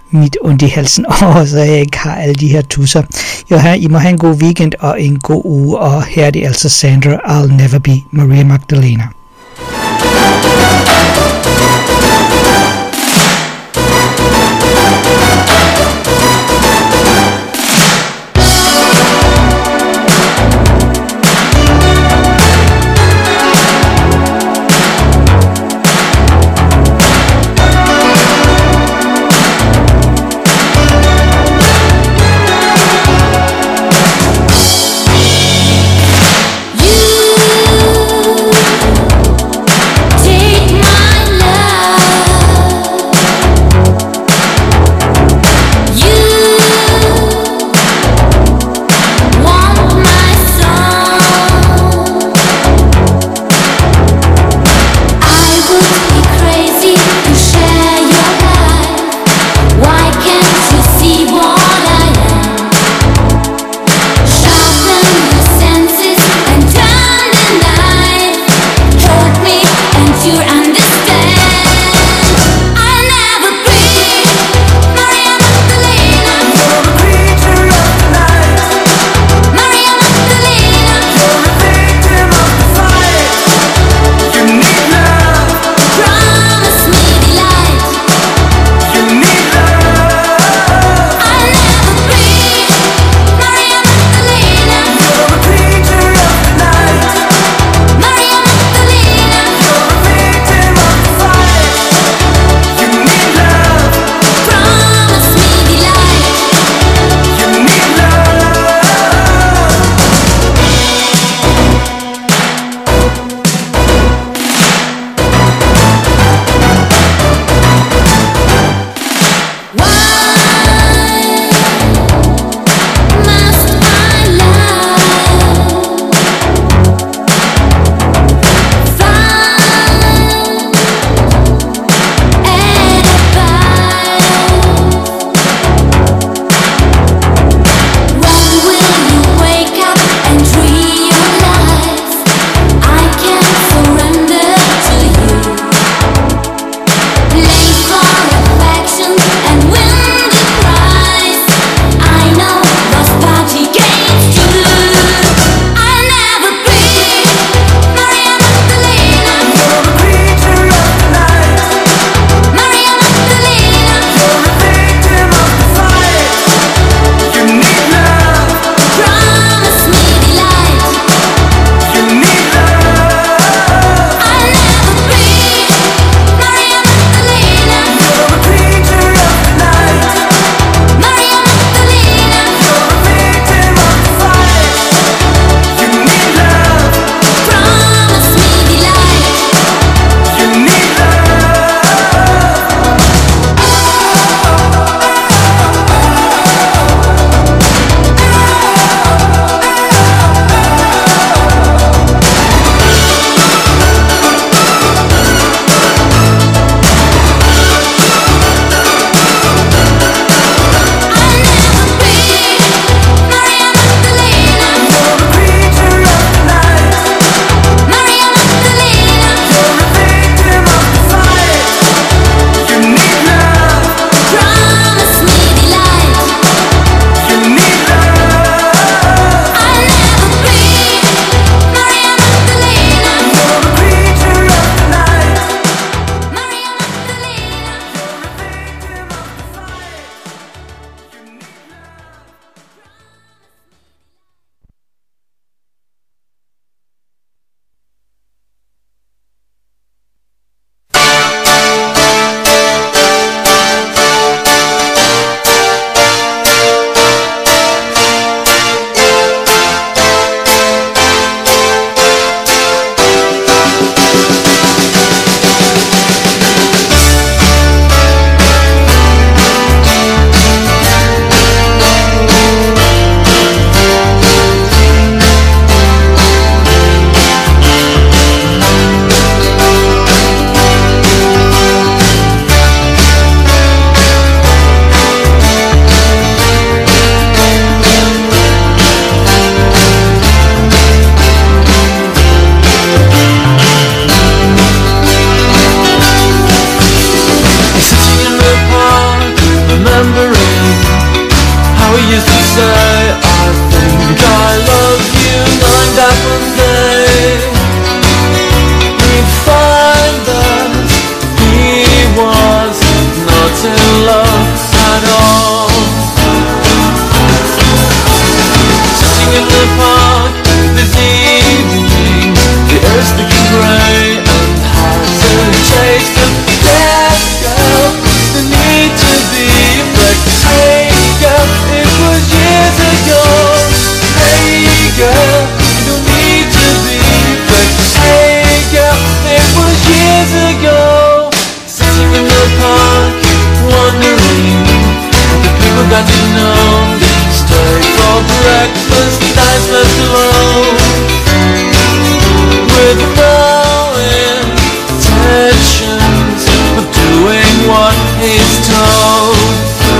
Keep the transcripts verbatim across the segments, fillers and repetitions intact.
mit ondt i halsen over, så jeg ikke har alle de her tusser. Jo, her, I må have en god weekend og en god uge, og her er det altså Sandra, I'll Never Be Maria Magdalena. You remembering how he used to say, I think I love you, knowing that one day we'd find that he was not in love at all. Sitting in the park this evening, the earth's looking grey and has a taste of death, girl. The need to be afraid. Hey girl, it was years ago. Hey girl, you don't need to be afraid. Hey girl, it was years ago. Sitting in the park, wondering what the people got to know. Stay for breakfast, nights left alone, with no intentions of doing what he's told.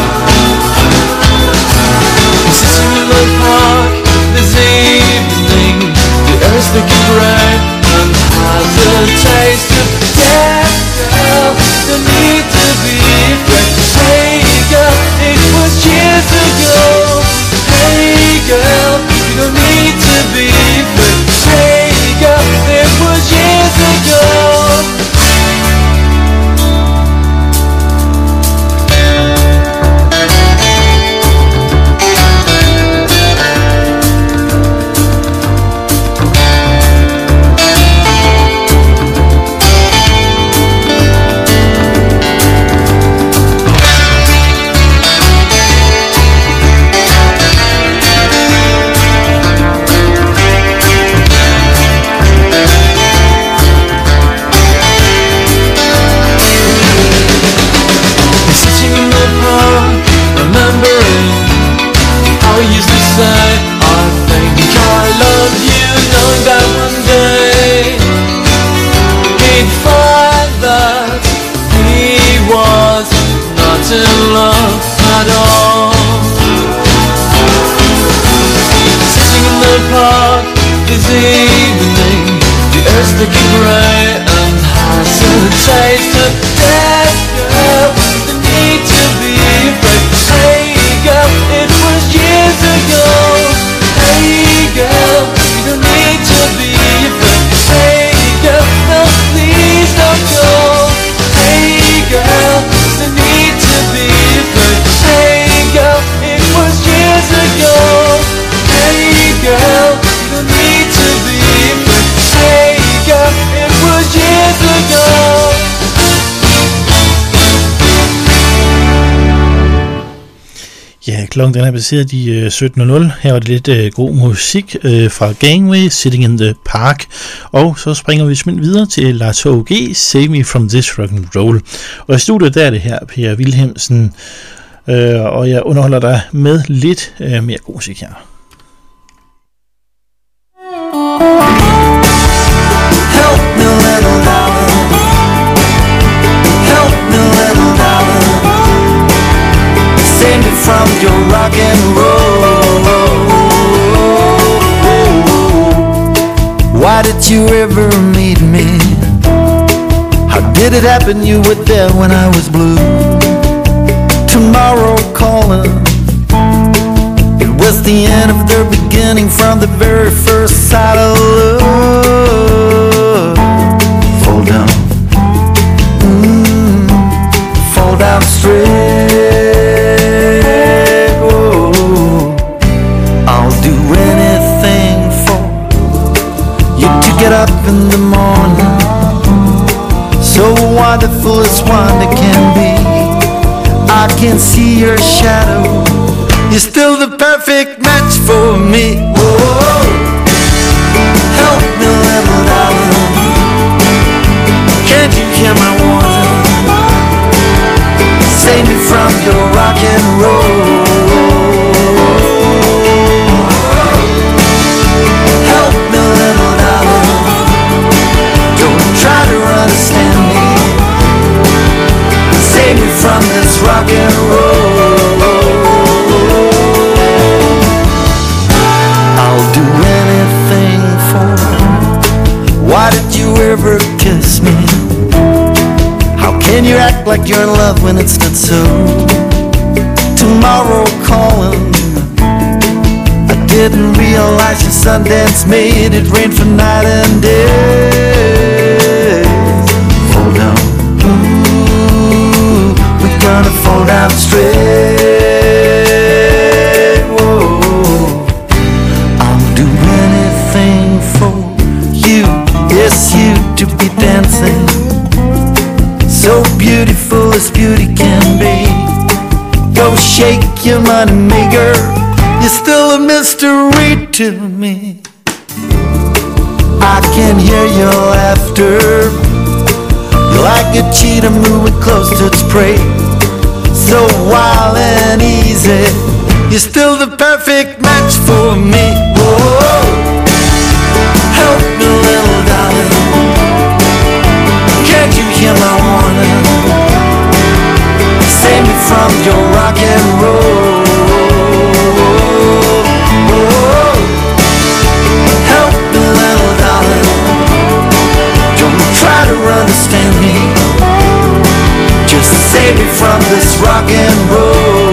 Sitting in the park this evening, the earth's looking grey and has a taste of death, girl. No need to be afraid. Hey girl, it was years ago. Hey girl, you don't need to be afraid. Hey girl, it was years ago. Klokken den er baseret i øh, sytten nul. Her var det lidt øh, god musik øh, fra Gangway, Sitting in the Park. Og så springer vi simpelthen videre til Lars H G, Save Me From This Rock'n'Roll. Og i studiet der er det her Per Wilhelmsen, øh, og jeg underholder dig med lidt øh, mere god musik her. Help me little darling, help me little darling, save me from your rock and roll. Why did you ever meet me? How did it happen you were there when I was blue? Tomorrow calling, it was the end of the beginning from the very first sight of love. Fall down, mm, fall down straight. Get up in the morning, so wonderful as wonder can be. I can see your shadow, you're still the perfect match for me. Whoa. Help me little darling, can't you hear my warning? Save me from your rock and roll. Understand me, save me from this rock and roll. I'll do anything for you. Why did you ever kiss me? How can you act like you're in love when it's not so? didn't realize your Sundance made it rain for night and day. Fall down, ooh, we're gonna fall down straight. Whoa, I'll do anything for you, yes, you to be dancing. So beautiful as beauty can be. Go shake your money maker, you're still a mystery to me. I can hear your laughter, you're like a cheetah moving close to its prey. So wild and easy, you're still the perfect match for me. Whoa, help me little darling, can't you hear my warning? Save me from your rock and roll. Oh, help me little darling, don't try to understand me, just save me from this rock and roll.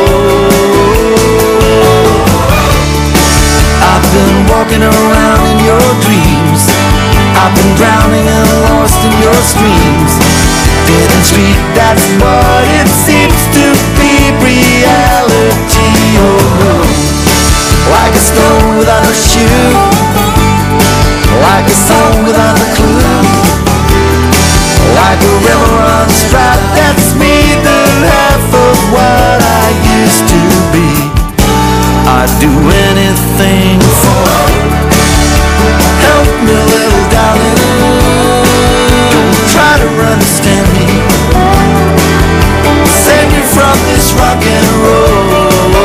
I've been walking around in your dreams, I've been drowning and lost in your screams. Dead and street, that's what it seems to be reality. Oh no, like a stone without a shoe, like a song without a clue, like a river runs dry. That's me, the half of what I used to be. I'd do anything for help me, little darling. Don't try to understand me, save me from this rock and roll.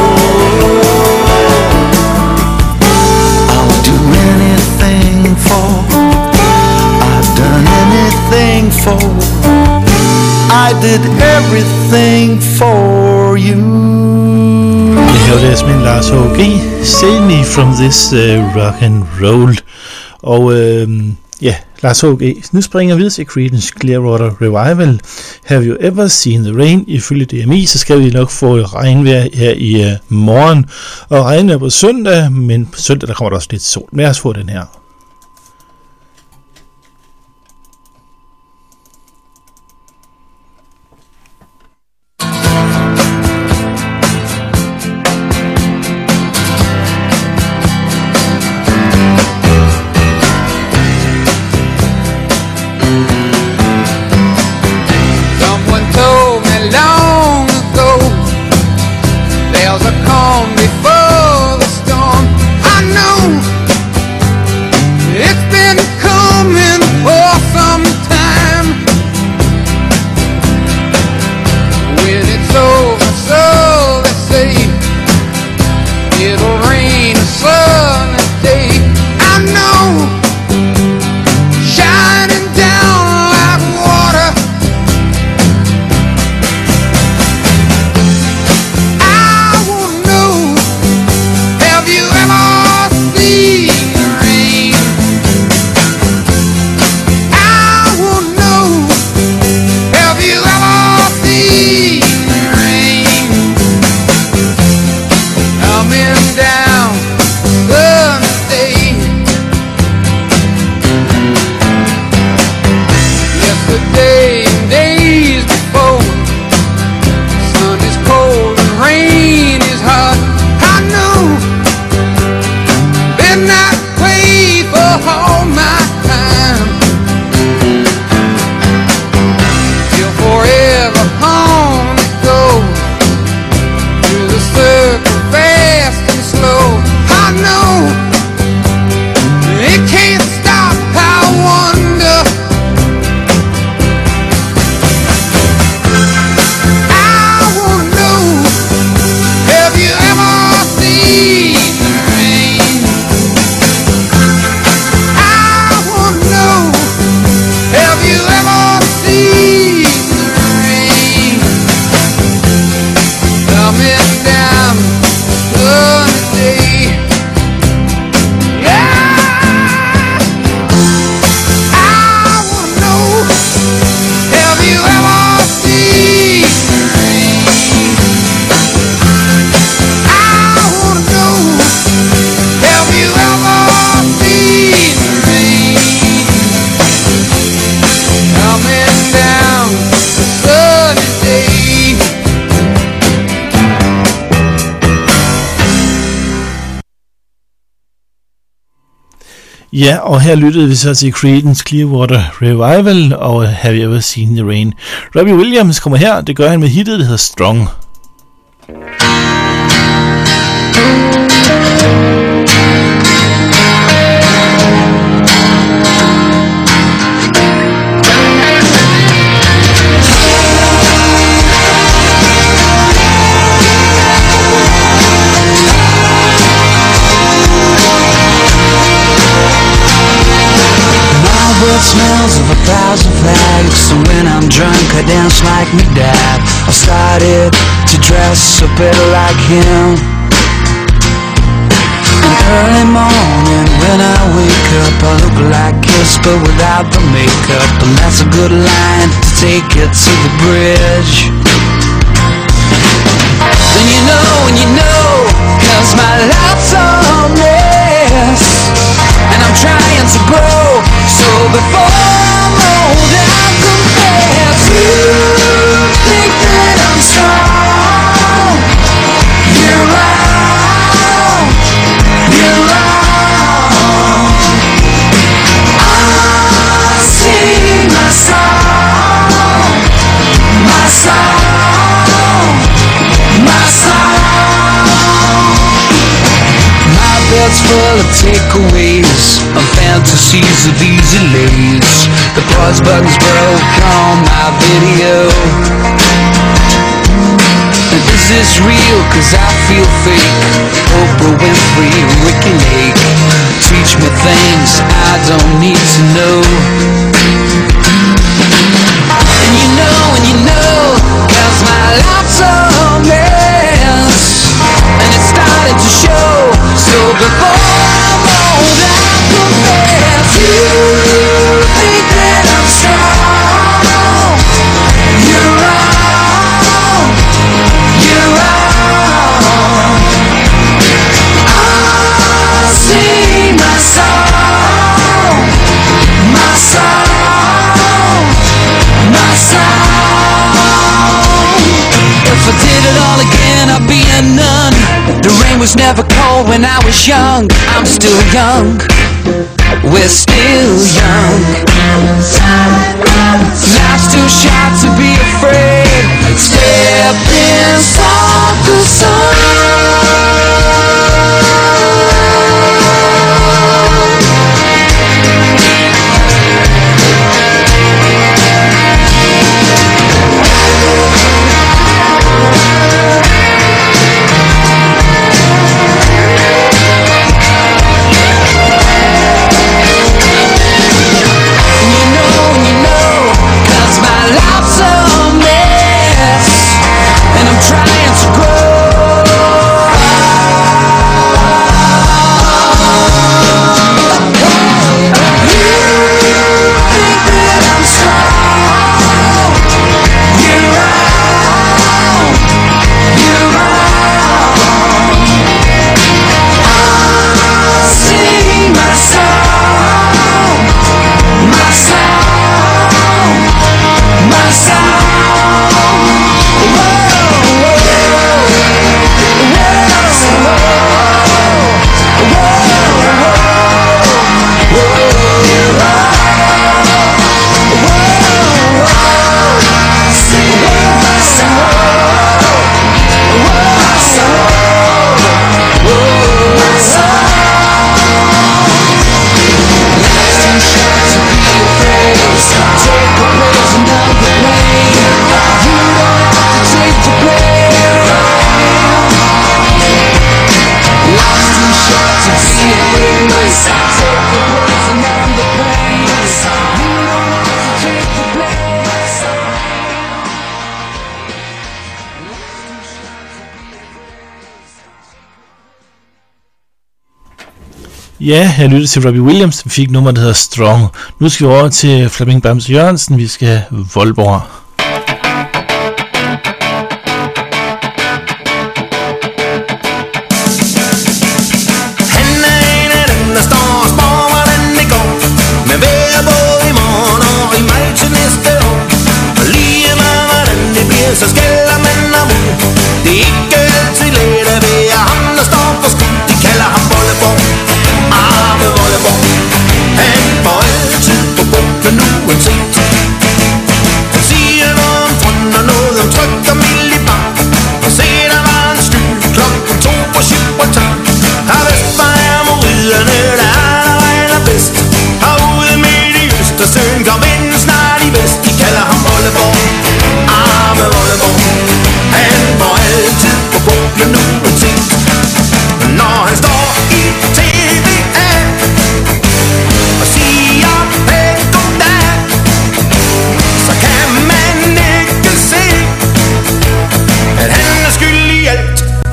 I'll do anything for, I've done anything for, I did everything for you. Det her er simpelthen Lars H G, Save Me From This uh, Rock and Roll. Og øh, ja, Lars H G, nu springer vi videre til Creedence Clearwater Revival. Have You Ever Seen The Rain? Ifølge D M I, så skal vi nok få regnvejr her i uh, morgen. Og regnvejr på søndag, men på søndag der kommer der også lidt sol. Men lad os få den her. Before the storm, I know it's been Ja, og her lyttede vi så til Creedence Clearwater Revival og Have You Ever Seen the Rain. Robbie Williams kommer her, det gør han med hittet, der hedder Strong. It smells of a thousand flags, so when I'm drunk I dance like me dad. I started to dress a bit like him. In early morning when I wake up I look like Kiss but without the makeup. And that's a good line to take it to the bridge. Then you know and you know, cause my life's a mess and I'm trying to grow. So before I'm old I'll confess. You think that I'm strong, you're wrong, you're wrong. I sing my song, my song, my song. My bed's full of takeaways, of fantasies of easy lays. The pause button's broke on my video. Is this real? Cause I feel fake. Oprah Winfrey, Ricky Lake teach me things I don't need to know. And you know, and you know, cause my life's a mess and it's starting to show. So before I'm old I'll confess. You think that I'm strong, you're wrong, you're wrong. I sing my song, my song, my song. If I did it all again I'd be a nun. The rain was never cold when I was young. I'm still young, we're still young. Life's too short to be afraid. Step inside the sun. Ja, jeg lyttede til Robbie Williams, vi fik nummer, der hedder Strong. Nu skal vi over til Flemming Bamse Jørgensen, vi skal have Voldborg. Han er en af dem, der står og spår, hvordan det går. Med vejr både i morgen og i maj til næste år. Og lige meget hvordan det bliver, så skælder man ham ud. Det er ikke altid let at være ham, der står på skud. De kalder ham Voldborg. Ah, med Voldborg.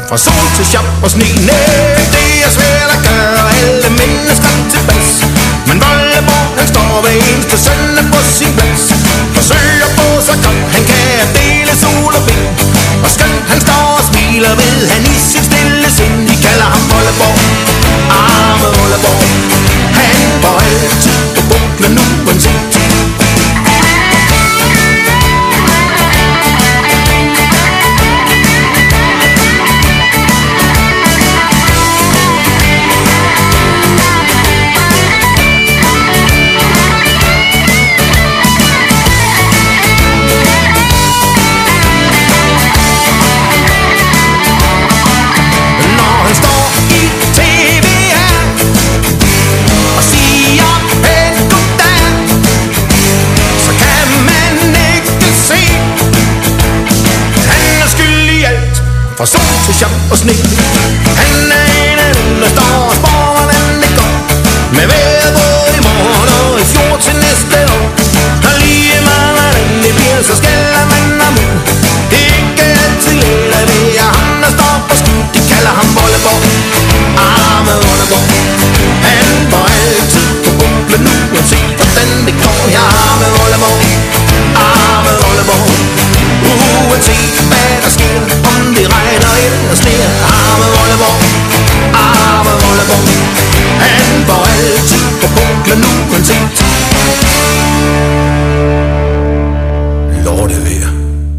Fra sol til sjap og sne. Næh, det er svært at gøre alle mennesker tilpas. Men Volleborg, han står hver eneste søndag på sin plads. Forsøger på så godt han kan at dele sol og vind. Og skønt han står og smiler, ved han i sit stille sind. De kalder ham Volleborg, arme Volleborg. Han går altid på buklen uanset. Fra sol til sjap og sne. Han er en af dem, der står og spår, hvordan det går. Med vejret både i morgen og i fjor til næste år. Og lige meget hvordan det bliver, så skælder man ham ud. Ikke altid gælder det er ham, der står på skud. De kalder ham Volleborg, arme Volleborg. Han får altid på buklen uanset hvordan det går. Ja, arme Volleborg, arme Volleborg. Uanset hvad der sker, om det regner eller sner. Arme Volleborg, arme Volleborg. Han får altid på buklen uanset lortevejr.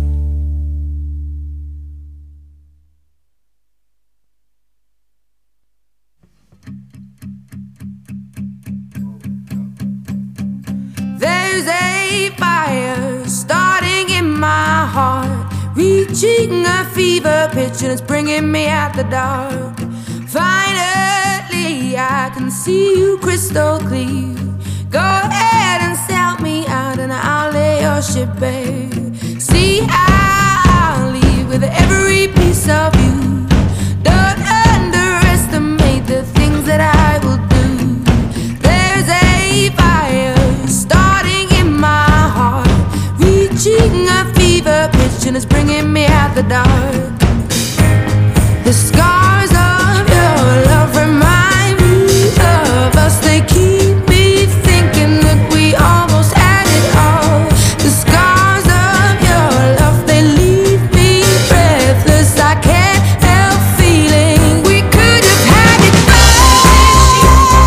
There's a fire starting in my heart, reaching a fever pitch and it's bringing me out the dark. Finally I can see you crystal clear. Go ahead and sell me out and I'll lay your ship bare. See, I'll leave with every piece of you. Don't underestimate the things that I will do. There's a fire starting in my heart, reaching a fever pitch and it's bringing me out the dark. The scars of your love remind me of us. They keep me thinking that we almost had it all. The scars of your love, they leave me breathless. I can't help feeling we could have had it all.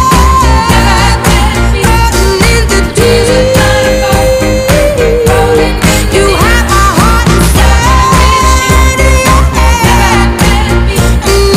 Rotten into tears. You have my heart inside of your head.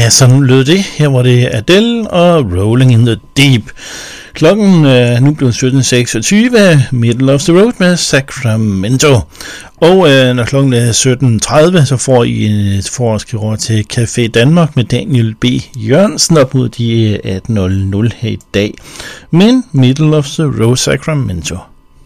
Ja, sådan lød det. Her var det Adele og Rolling in the Deep. Klokken er nu blevet sytten seksogtyve, Middle of the Road med Sacramento. Og øh, når klokken er sytten tredive, så får I en forskriver til Café Danmark med Daniel B. Jørgensen op mod de atten nul nul her i dag. Men Middle of the Road Sacramento.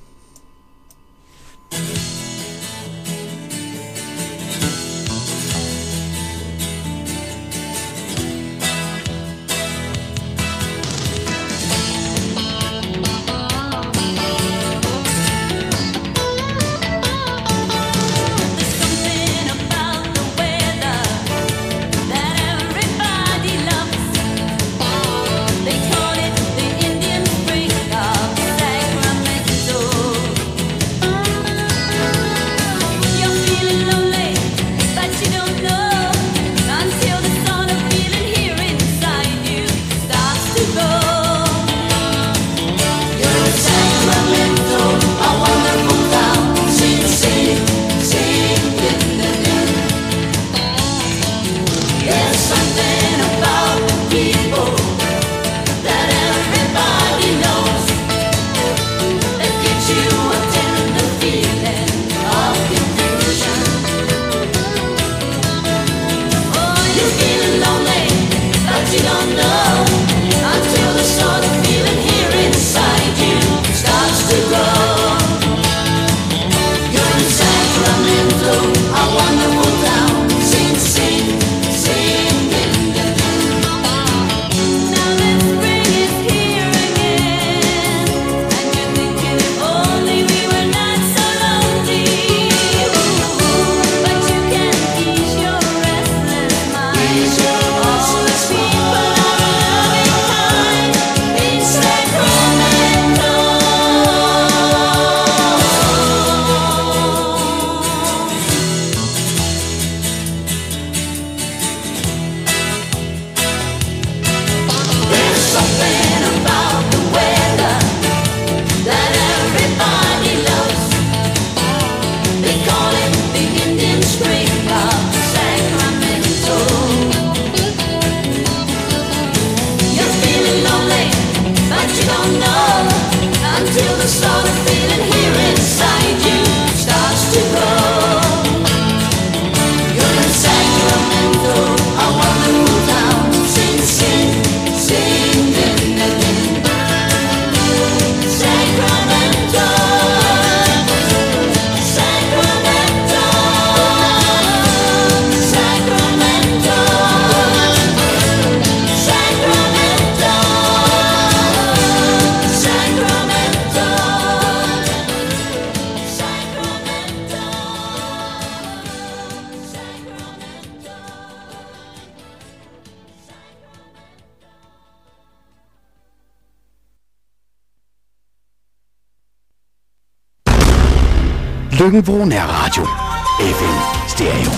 Løkken-Vrå Nærradio. F M Stereo.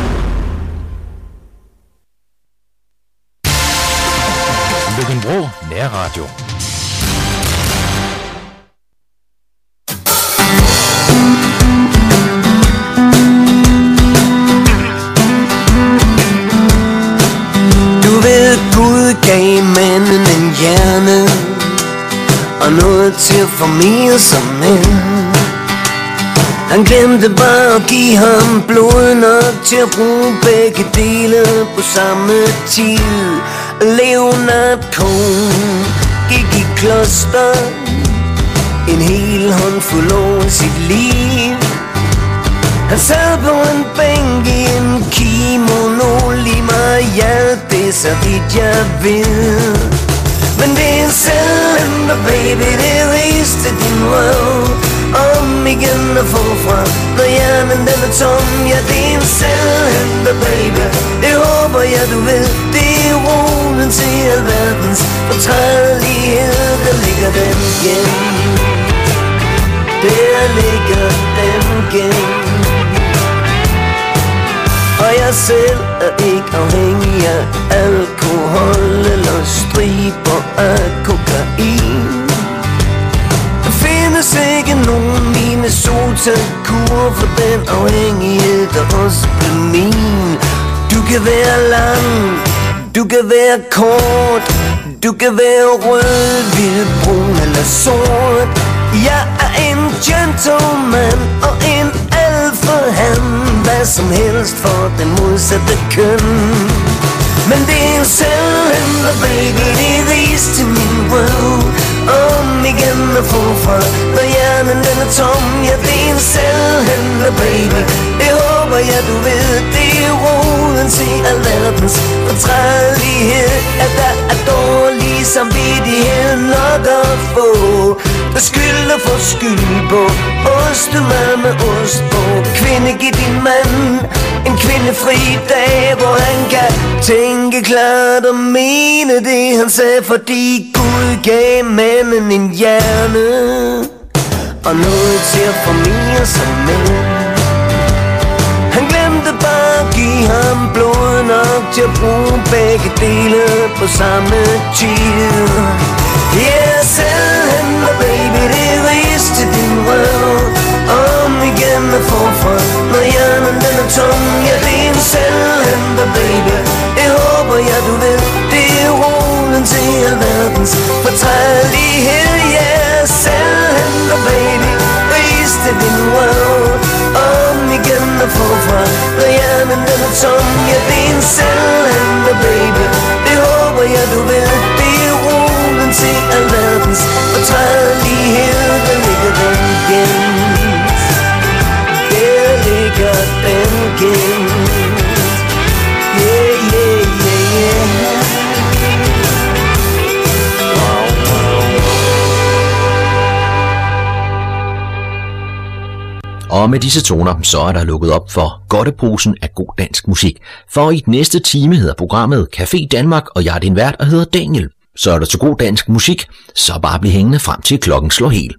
Løkken-Vrå Nærradio. Du ved, Gud gav manden en hjerne og noget til at formere sig med. Han glemte bare at give ham blod nok til at bruge begge dele på samme tid. Leonard Cohen gik i kloster en hel håndfuld over sit liv. Han sad på en bænk i en kimono, lige meget ja, det er så vidt jeg ved. Men det er en cylinder, baby, det rister din røv om igen og forfra, når hjernen den er tom. Ja, det er en cylinder, baby, det håber jeg du ved. Det er roden til alverdens fortrædelighed. Der ligger den gen, der ligger den gen. Og jeg selv er ikke afhængig af alkohol eller striber af kokain. Der findes ikke nogen Minnesota-kur for den afhængighed, der også blev min. Du kan være lang, Du kan være kort, du kan være rød, hvid, brun eller sort. Jeg er en gentleman og en alfahan. Hvad som helst for den modsatte køn. Men det er en selvhændler, baby, det er ris til min world. Om igen og forfra, når hjernen den er tom. Ja, det er en selvhændler, baby, det håber jeg du ved. Det er roden til alverdens fortrædelighed. At der er dårlig samvittighed nok at få. Beskyld og få skyld på ostemad med ost på. Kvinde, giv din mand en kvindefri dag, hvor han kan tænke klart og mene det han sagde. Fordi Gud gav manden en hjerne og noget til at formere sig med. Han glemte bare at give ham blod nok til at bruge begge dele på samme tid. Yeah, selvhændler, baby, det er ris til din world. Om igen og forfra, når hjernen den er tom. Ja, det er en selvhændler, baby, det håber jeg du ved. Det er roden til alverdens fortrædelighed. Yeah, selvhændler, baby, ris til din world. Om igen og forfra, når hjernen den er tom. Ja, det er en selvhændler, baby, det håber jeg du ved. Det er roden til alverdens fortrædelighed. Der ligger den gemt, der ligger den gemt. Yeah, yeah, yeah, yeah. Og med disse toner, så er der lukket op for godteposen af god dansk musik. For i den næste time hedder programmet Café Danmark, og jeg er din vært og hedder Daniel. Så er der så god dansk musik, så bare bliv hængende frem til klokken slår helt.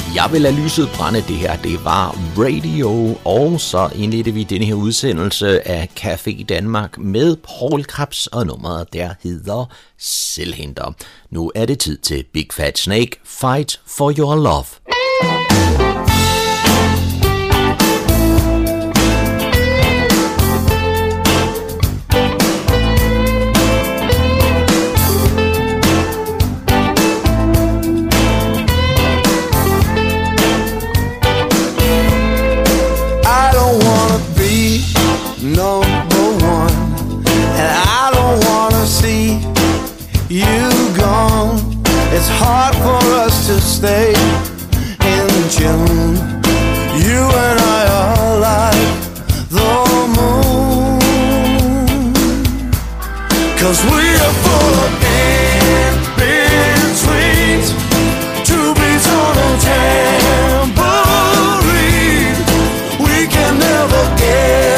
Jeg vil lade lyset brænde. Det her, det var Radio. Og så indledte vi denne her udsendelse af Café Danmark med Paul Krebs, og nummeret der hedder Selvhenter. Nu er det tid til Big Fat Snake, Fight for Your Love. Number one, and I don't wanna see you gone. It's hard for us to stay in June. You and I are like the moon, 'cause we are full of in-betweens, two beats on a tambourine. We can never get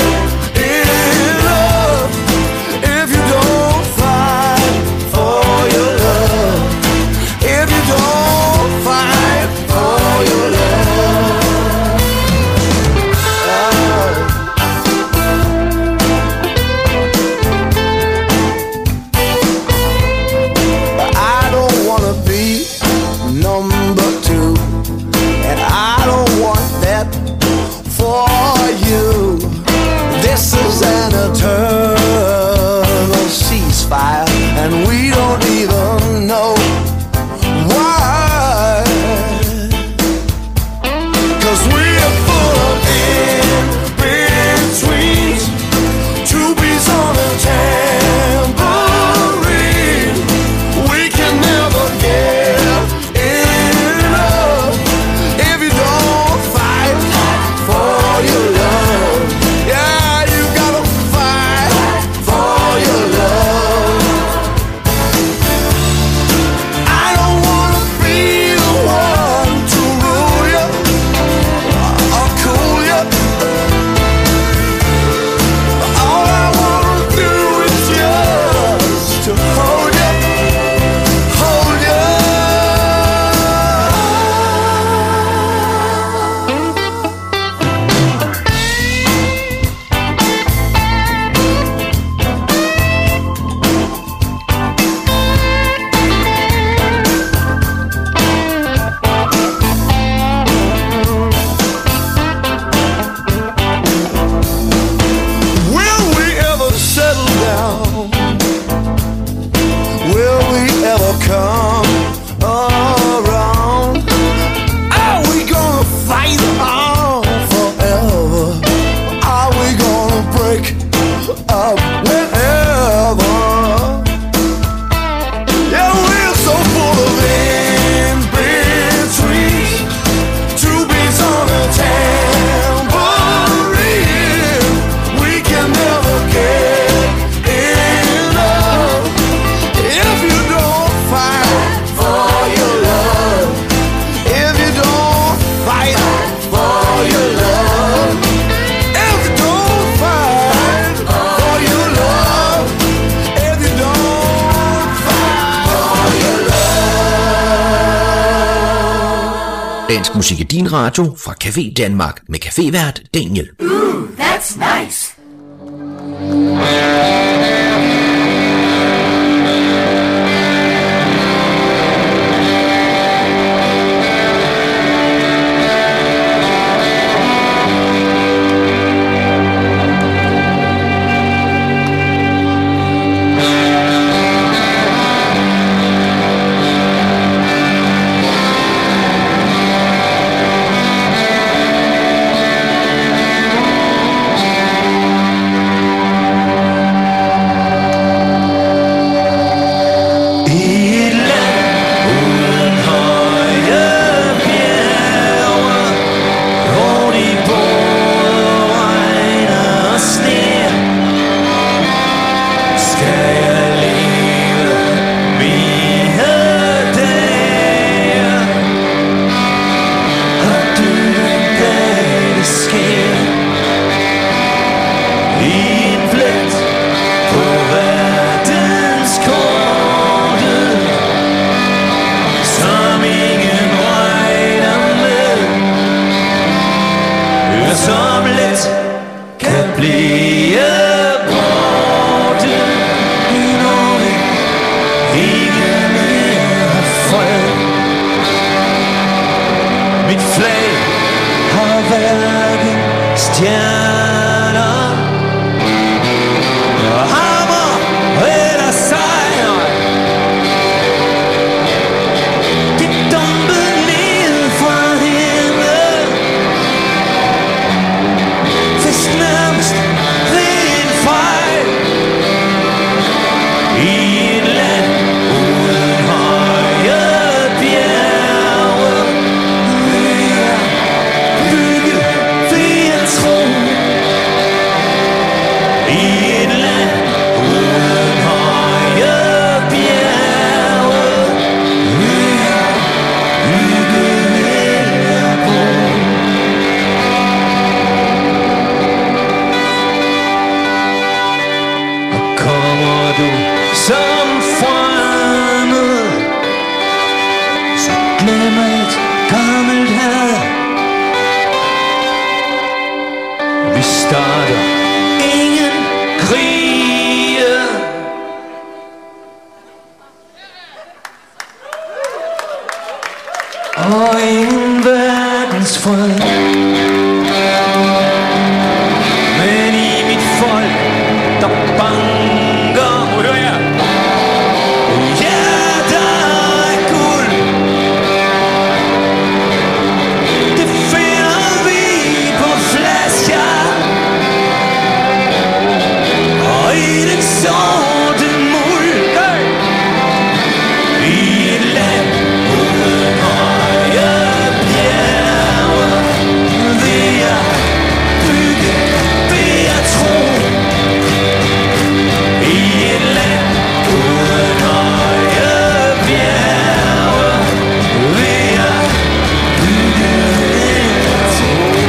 eternal ceasefire, and we don't even know why, 'cause we are full of in-betweens, two beats on a tambourine. We can never get enough if you don't fight for your love. Yeah, you gotta fight for your love. I don't wanna be the one to rule you or cool you. All I wanna do is just to hold you, hold you. Will we ever settle down? Will we ever come around? Are we gonna fight on forever? Are we gonna break up whenever? Yeah, we're so full of in-betweens, two beats on a tambourine. We can never get enough if you don't fight for your love. If you don't fight for your love. If you don't fight for your love. If you don't fight for your love. Dansk musik i din radio fra Café Danmark med cafévært Daniel. Ooh, that's nice. mit flag har hverken stjerner og hammer eller sejr. Det dumpede ned fra himlen, vist nærmest ved en fejl. I et land uden høje bjerge vil jeg bygge ved at tro. I et land uden høje bjerge vil jeg bygge ved at bo. Og kommer du som fremmed, så glem et gammelt had. Vi starter ingen krige. Og ingen verdensfred. Men i mit folk, der banker, må du høre, hjerter af guld. Det finder vi på flasker og i den sorte muld. I et land uden høje bjerge vil jeg bygge ved at tro. I et land uden høje bjerge vil jeg bygge ved at tro.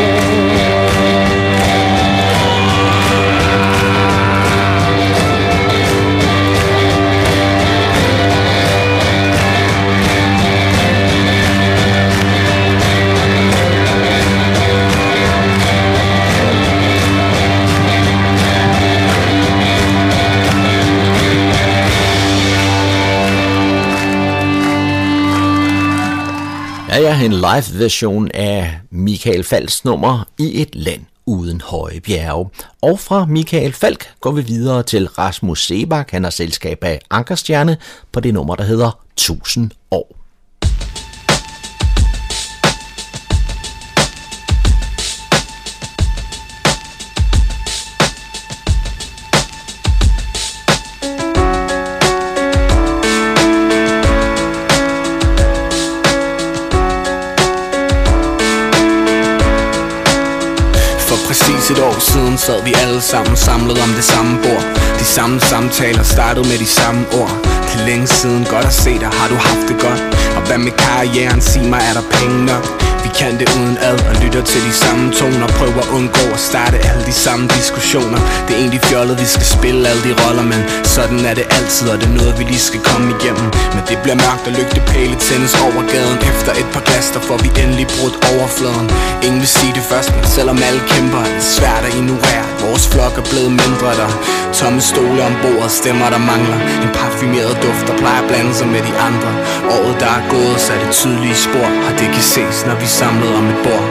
Ja, ja, en live version af Michael Falks nummer I et land uden høje bjerge. Og fra Michael Falk går vi videre til Rasmus Seebach. Han har selskab af Ankerstjerne på det nummer, der hedder tusind år. Præcis et år siden sad vi alle sammen samlet om det samme bord. De samme samtaler startede med de samme ord. Det er længe siden, godt at se dig, har du haft det godt? Og hvad med karrieren, sig mig, er der penge nok? Vi kan det uden ad og lytter til de samme toner. Prøver at undgå at starte alle de samme diskussioner. Det er egentlig fjollet, vi skal spille alle de roller, men sådan er det altid, og det er noget, vi lige skal komme igennem. Men det bliver mørkt og lygtepæle tændes over gaden. Efter et par glas, der får vi endelig brudt overfladen. Ingen vil sige det først, men selvom alle kæmper, det er svært at ignorere. Vores flok er blevet mindre, der tomme stole om bordet, stemmer der mangler. En parfumeret duft, der plejer at blande sig med de andre. Året der er gået, så er det tydelige spor, og det kan ses, når vi er samlet om et bord.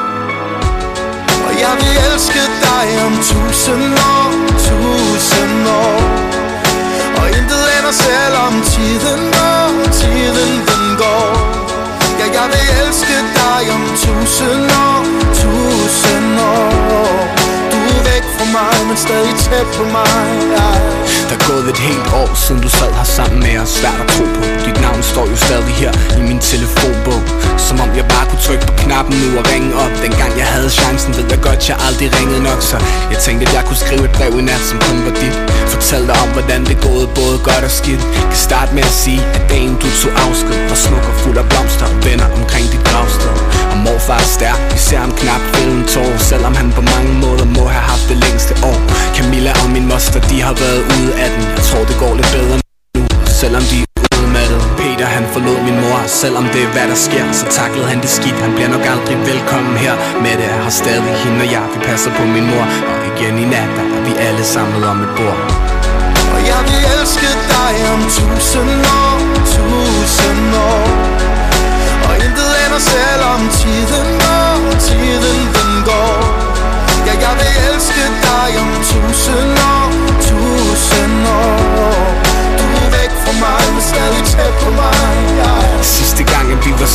Og jeg vil elske dig om tusind år, tusind år. Og intet ender selvom tiden går, tiden den går. Ja, jeg vil elske dig om tusind år, tusind år. Du er væk fra mig, men stadig tæt på mig, ja. Der er gået et helt år siden du sad her sammen med os. Svært at tro på, dit navn står jo stadig her i min telefonbog. Som om jeg bare kunne trykke på knappen nu og ringe op. Dengang jeg havde chancen, ved jeg godt, jeg aldrig ringede nok. Så jeg tænkte, at jeg kunne skrive et brev i nat, som kun var dit. Fortæl dig om, hvordan det gået, både godt og skidt. Kan starte med at sige, at dagen du tog afsked var smuk og fuld af blomster og venner omkring dit gravsted. Og morfar er stærk, vi ser ham knap fælde en tår, selvom han på mange måder må have haft det længste år. Camilla og min moster, de har været ude af den. Jeg tror, det går lidt bedre nu, selvom de er udmattet. Peter, han forlod min mor, selvom det er hvad der sker, så taklede han det skidt. Han bliver nok aldrig velkommen her. Mette har stadig hende og jeg, vi passer på min mor. Og igen i nat, der er vi alle samlet om et bord. Og jeg vil elske dig om tusind år, tusind år. Og intet ender selvom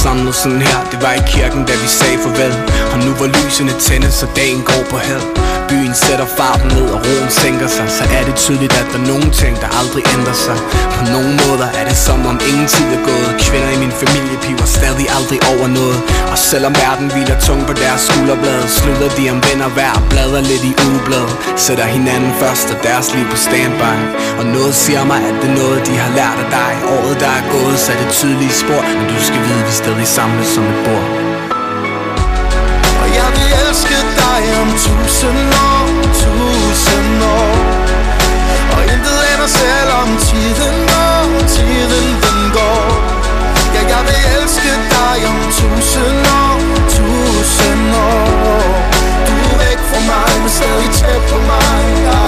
samlet sådan her. Det var i kirken, da vi sagde farvel. Og nu hvor lysene tændes, så dagen går på held. Byen sætter farten ned, og roen sænker sig. Så er det tydeligt, at der er nogle ting, der aldrig ændrer sig. På nogle måder er det som om ingen tid er gået. Kvinder i min familie piver stadig aldrig over noget. Og selvom verden hviler tung på deres skulderblade, slutter de om venner hver, bladrer lidt i ugebladet. Sætter hinanden først og deres liv på standby. Og noget siger mig, at det er noget, de har lært af dig. Året der er gået, så er det tydelige spor. Men du skal vide, vi stadig samles som et bord. Og jeg vil elske dig om tusind år, tusind år. Og intet ender selvom tiden går, tiden den går. Ja, jeg vil elske dig om tusind år, tusind år. Du er væk fra mig, men stadig tæt på mig, ja.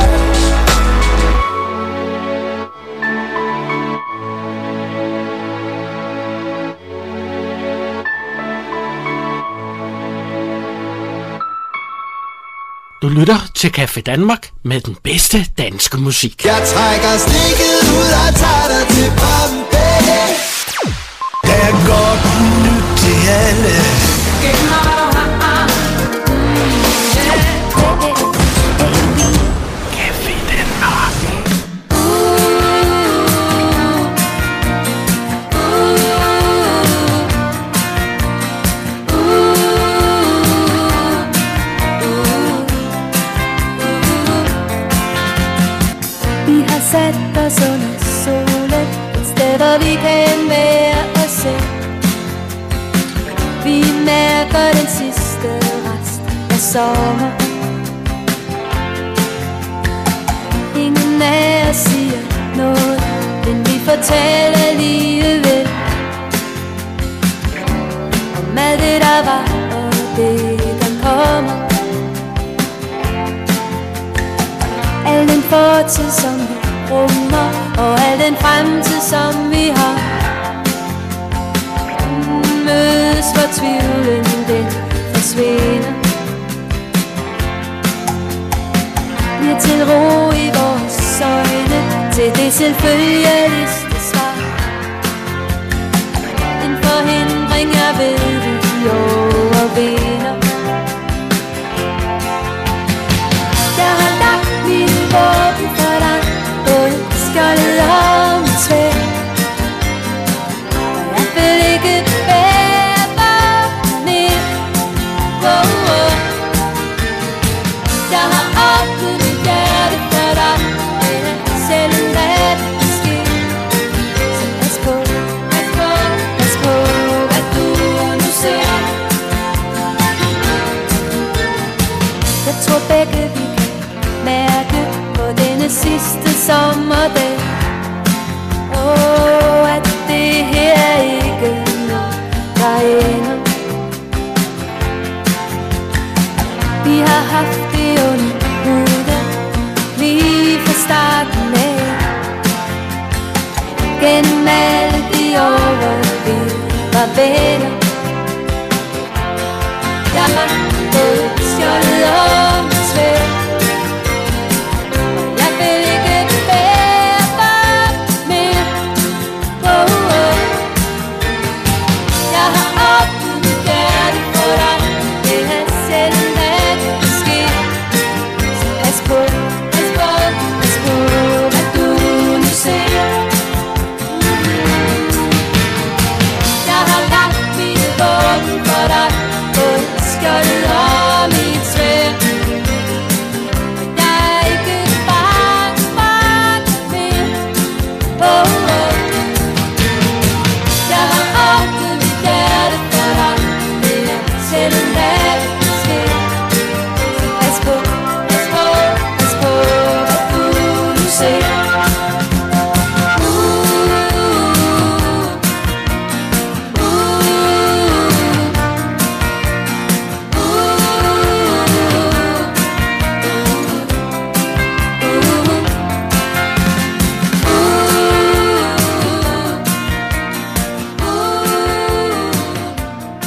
Du lytter til Café Danmark med den bedste danske musik. Jeg trækker stikket ud og tager dig til Bombay. Der er godt nyt til alle. Café Danmark. Sat os under solen, et sted hvor vi kan være os selv. Vi mærker den sidste rest af sommer. Ingen af os siger noget, men vi fortæller alligevel om alt det der var og det der kommer. Al den fortid som vi rummer, og al den fremtid som vi har, mødes hvor tvivlen den forsvinder. Vi er til ro i vores øjne, til det selvfølgeligste svar. En forhindring jeg ved vi overvinder. Jeg har lagt mine våben for dig, skjoldet og mit sværd. Jeg vil ikke bære bare mere. Oh, oh. Jeg har åbnet mit hjerte for dig, selvom hvad det sker. Så pas på, pas på, pas på, hvad du nu ser. Jeg tror begge vi kan mærke på denne sidste sommerdag, oh, at det her ikke er noget, der ender. Vi har haft det under huden lige fra starten af. Gennem alle de år, hvor vi var venner. Jeg har fået skjoldet og mit sværd.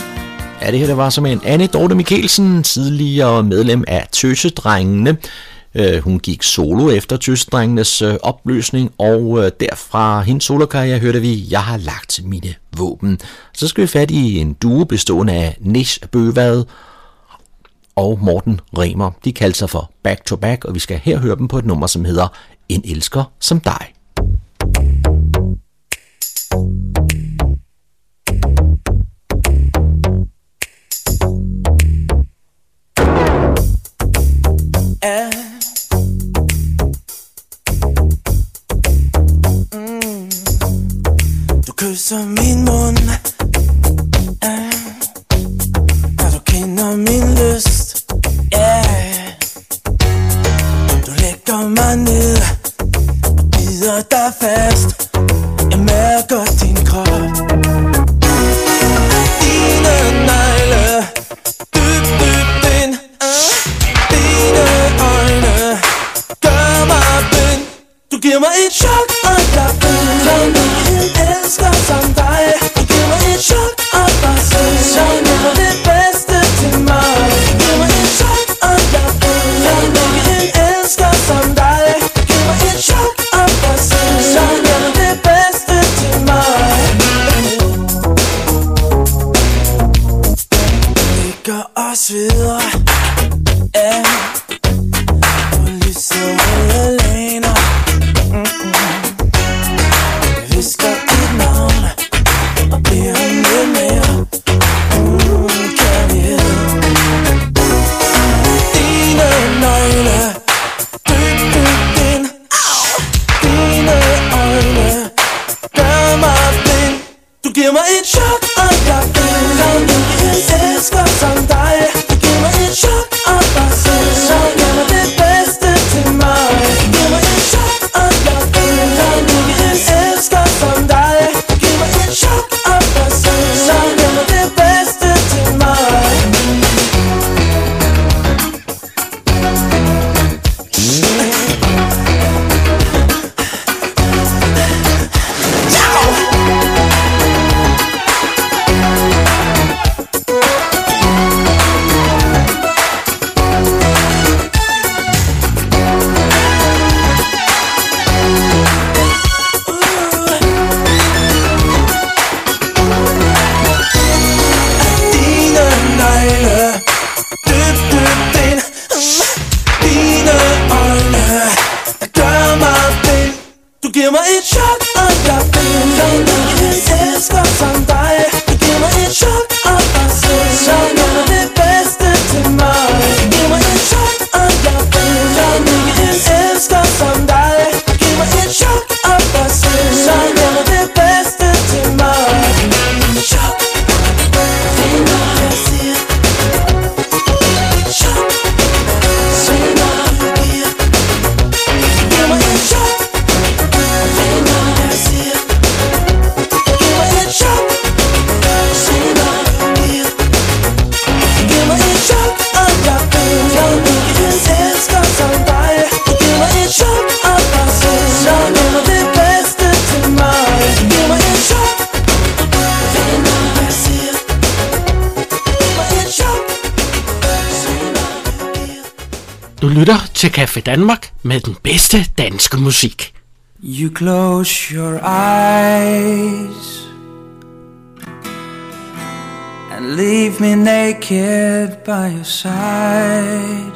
Ja, det her det var som en Anne Dorte Mikkelsen, tidligere medlem af Tøsedrengene. Øh, hun gik solo efter Tøsedrengenes øh, opløsning, og øh, derfra hendes solokarriere hørte vi Jeg har lagt mine våben. Så skal vi fat i en duo bestående af Nis Bøvad og Morten Remer. De kaldte sig for Back to Back, og vi skal her høre dem på et nummer, som hedder En elsker som dig. Yeah. Mm. Du kysser min mund, yeah. Og du kender min lyst, yeah. Du lægger mig ned og bider dig fast. Jeg mærker din krop, dine negle dybt, dybt ind. Dine øjne gør mig blind. Du giver mig et chok, og jeg føler en elsker som dig. Du giver mig et chok, og bare selv som er det bedste til mig. Du giver mig et chok, og jeg føler en elsker som dig. Du giver mig et chok, og bare selv som er det bedste til mig. Ligger og sveder, yeah. Og lyset alene. Jeg visker dit navn og bliver lidt mere mm, kærlighed. Dine negle dybt, dybt ind. Dine øjne gør mig blind. Du giver mig et chok, og jeg føler en elsker som dig. Du giver mig et chok, og bare selv så gør mig det bedste til mig. Du giver mig et chok, og jeg føler en elsker som dig. Du giver mig et chok, og bare selv så gør mig det bedste til mig. Du giver mig et chok, og jeg føler en elsker som dig. Du giver mig et chok, og bare selv så gør mig det bedste til mig. Du giver mig et chok, og jeg føler en elsker som dig. Du giver mig et chok, og bare selv så gør mig det bedste til mig. Chok, det er når jeg siger chok, se når jeg giver. Du giver mig et chok. Du lytter til Café Danmark med den bedste danske musik. You close your eyes and leave me naked by your side.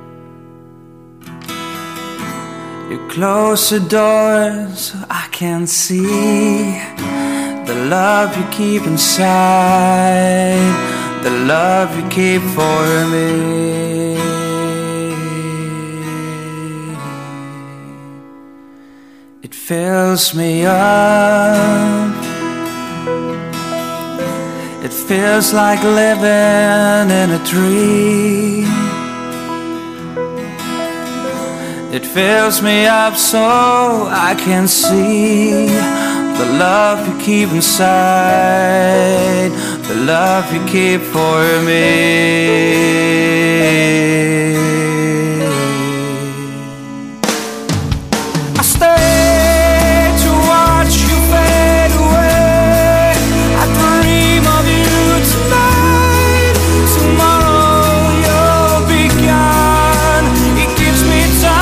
You close the door so I can see the love you keep inside, the love you keep for me. It fills me up. It feels like living in a dream. It fills me up so I can see the love you keep inside, the love you keep for me. I stay to watch you fade away. I dream of you tonight. Tomorrow you'll be gone. It gives me time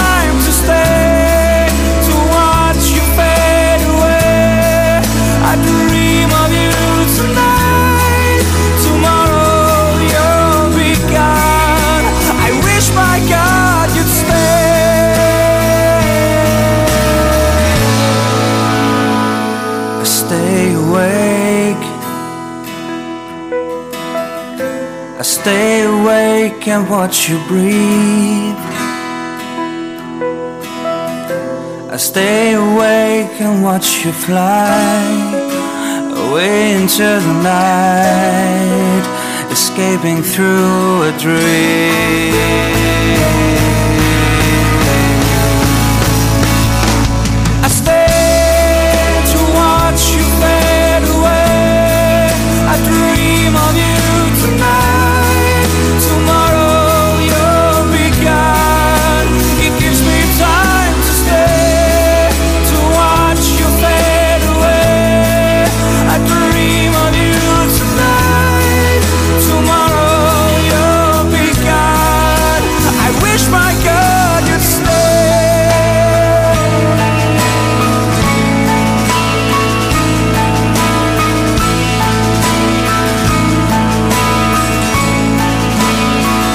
I stay awake and watch you breathe. I stay awake and watch you fly away into the night, escaping through a dream.